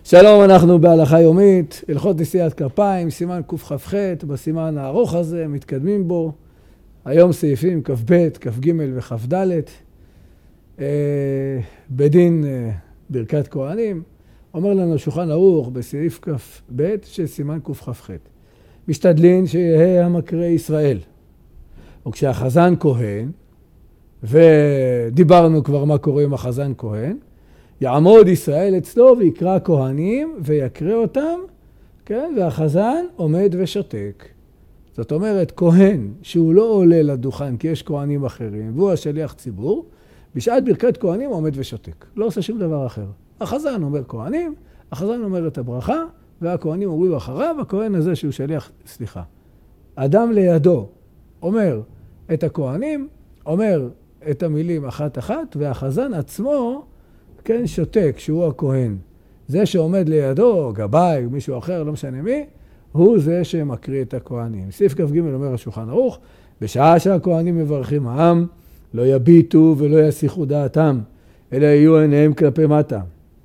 שלום, אנחנו בהלכה יומית, הלכות נשיאת כפיים, סימן קכ"ח, בסימן הארוך הזה, מתקדמים בו. היום סעיפים כ"ב, כ"ג וכ"ד. בדין ברכת כהנים, אומר לנו שולחן ערוך בסעיף כ"ב של סימן קכ"ח. משתדלין שיהיה המקרא ישראל. וכשהחזן כהן, ודיברנו כבר מה קורה עם החזן כהן, יעמוד ישראל אצלו ויקרא כהנים ויקרא אותם, כן? והחזן עומד ושותק. זאת אומרת, כהן שהוא לא עולה לדוכן כי יש כהנים אחרים, והוא השליח ציבור, בשעת ברכת כהנים עומד ושותק. לא עושה שום דבר אחר. החזן אומר כהנים, החזן אומר את הברכה, והכהנים אומרים אחריו, הכהן הזה שהוא שליח, אדם לידו אומר את הכהנים, אומר את המילים אחת אחת, והחזן עצמו כן, שותק, שהוא הכהן. זה שעומד לידו, גבאי, מישהו אחר, לא משנה מי, הוא זה שמקריא את הכהנים. סעיף כ"ג אומר השולחן ערוך, בשעה שהכהנים מברכים העם, לא יביטו ולא יסיחו דעתם, אלא יהיו עיניהם כלפי מטה.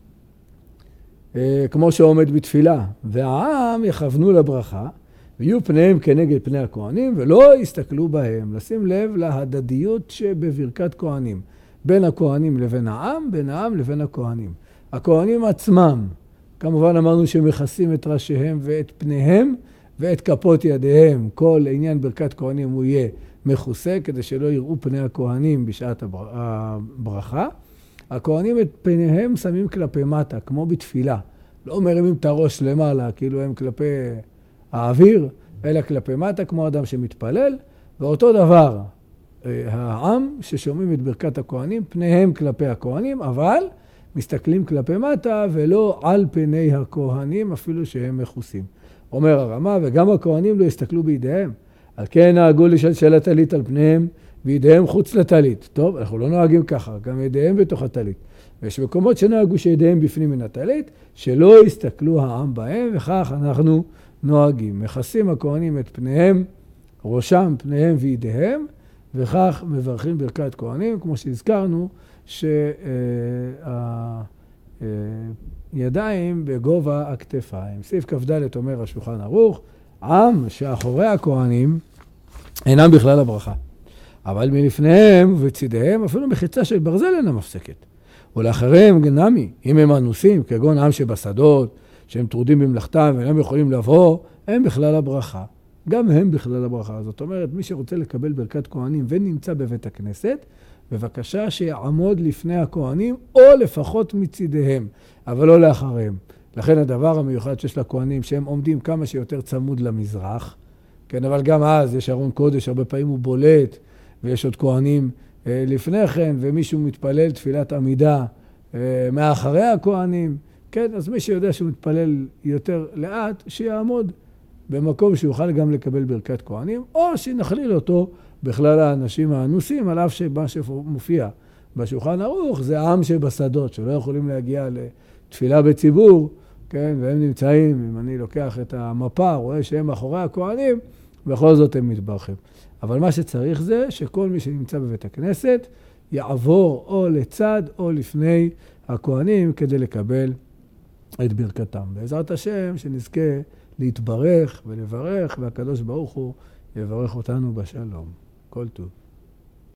כמו שעומד בתפילה, והעם יכוונו לברכה, ויהיו פניהם כנגד פני הכהנים, ולא יסתכלו בהם. לשים לב להדדיות שבברכת כהנים. בין הכהנים לבין העם, בין העם לבין הכהנים. הכהנים עצמם, כמובן אמרנו שמכסים את ראשיהם ואת פניהם ואת כפות ידיהם. כל עניין ברכת כהנים הוא יהיה מכוסה, כדי שלא יראו פני הכהנים בשעת הברכה. הכהנים את פניהם שמים כלפי מטה, כמו בתפילה. לא מרימים את הראש למעלה, כאילו הם כלפי האוויר, אלא כלפי מטה, כמו אדם שמתפלל. ואותו דבר, העם ששומעים את ברכת הכהנים, פניהם כלפי הכהנים, אבל מסתכלים כלפי מטה ולא על פני הכהנים, אפילו שהם מכוסים. אומר הרמה, וגם הכהנים לא יסתכלו בידיהם. על כן נהגו לשלשל הטלית על פניהם, וידיהם חוץ לטלית. טוב, אנחנו לא נוהגים ככה, גם ידיהם בתוך הטלית. ויש מקומות שנהגו שידיהם בפנים מן הטלית, שלא יסתכלו העם בהם, וכך אנחנו נוהגים. מכסים הכהנים את פניהם, ראשם, פניהם וידיהם, וכך מברכים ברכת כהנים, כמו שהזכרנו, שהידיים בגובה הכתפיים. סעיף כ"ד אומר השולחן ערוך, עם שאחורי הכהנים אינם בכלל הברכה, אבל מלפניהם ובצידיהם אפילו מחיצה של ברזל אינה מפסקת. ולאחריהם גנמי, אם הם אנוסים, כגון עם שבשדות, שהם טרודים במלאכתם ואינם יכולים לבוא, הם בכלל הברכה. גם הם בכלל הברכה. זאת אומרת, מי שרוצה לקבל ברכת כהנים ונמצא בבית הכנסת, בבקשה שיעמוד לפני הכהנים, או לפחות מצידיהם, אבל לא לאחריהם. לכן הדבר המיוחד שיש לכהנים, שהם עומדים כמה שיותר צמוד למזרח, כן, אבל גם אז יש ארון קודש, הרבה פעמים הוא בולט, ויש עוד כהנים לפני כן, ומישהו מתפלל תפילת עמידה מאחרי הכהנים, כן, אז מי שיודע שהוא מתפלל יותר לאט, שיעמוד במקום שיוכל גם לקבל ברכת כהנים, או שנכליל אותו בכלל האנשים האנוסים, על אף שמה שמופיע בשולחן ערוך זה העם שבשדות, שלא יכולים להגיע לתפילה בציבור, כן, והם נמצאים, אם אני לוקח את המפה, רואה שהם אחורי הכהנים, בכל זאת הם מתברכים. אבל מה שצריך זה שכל מי שנמצא בבית הכנסת יעבור או לצד או לפני הכהנים כדי לקבל את ברכתם. בעזרת השם שנזכה להתברך ולברך, והקדוש ברוך הוא יברך אותנו בשלום. כל טוב.